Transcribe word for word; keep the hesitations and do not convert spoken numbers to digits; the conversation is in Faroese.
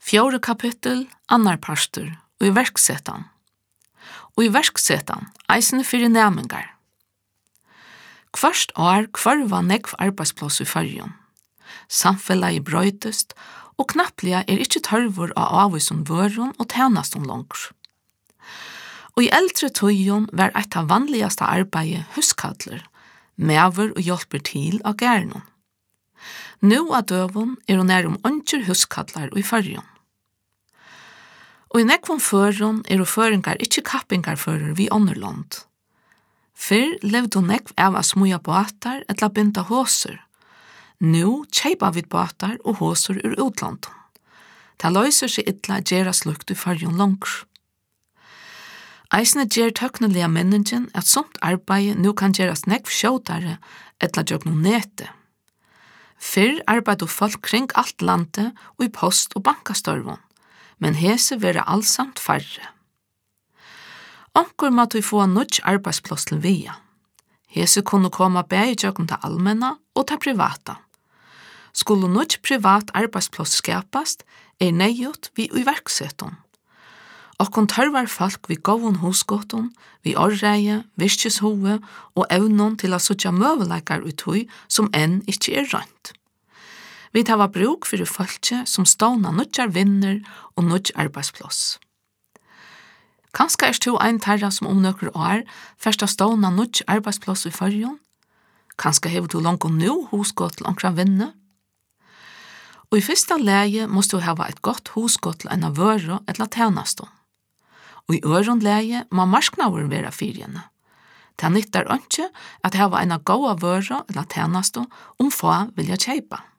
Fjore kapittel, annar pastor, og i verksetan. Og i verksetan, eisene fyrir næmingar. Hverst år kvarva nekv arbeidsplass i fyrjon. Samfellet brøytest, og knapplega er ikkje tørvor av avvisom vøron og tjenastom langs. Og i eldre tøyon var eit av vanligaste arbeidet huskadler, mever og hjelper til av gærnon. Nå av døvun er hun nær om ønsker huskadler i fyrjon. Og i nekvon føron er hun føringar ikkje kappingarfører vi ånderland. Fyrr levde hun nekv av å smuja båtar etla binda håser. Nå kjeipa vid båtar og håser ur utlandet. Ta løyser seg ytla gjerra slukt i fyrjon langs. Eisne gjer tøknelige menningen at somt arbeid nå kan gjerast nekv sjåtare etla jøgno nete. Fyrr arbeid og folk kring alt landet og i post- og bankastørvån, men hese være allsamt færre. Onkur måtte vi få en nødj arbeidsplass til via. Hese kunne komme bæg i jøgno til allmenna og til privata. Skulle nødj privat arbeidsplass skapast, er nejut vi i verkseton. Og kon tørvar folk vi gåvun hosgåton, vi orreie, virkeshove og evnon til å sutja møveleikar utøy som enn ikkje er rønt. Vi tar bruk fyrir folkje som ståna nødjar vinner og nødj arbeidsplass. Kanska er to ein tarra som om nøkker år først ståna nødj arbeidsplass i fyrjon? Kanska hever du langt og nu hosgått til omkran vinne? Og i fyrsta leie måste du hava et godt hosgått til enn av vøro etla tjenastom. Og i øron leie må marsknauer være fyrjene. Det nyttar ikke at hava enn av gåa vøro eller tjenastom om få vilja kjeipa.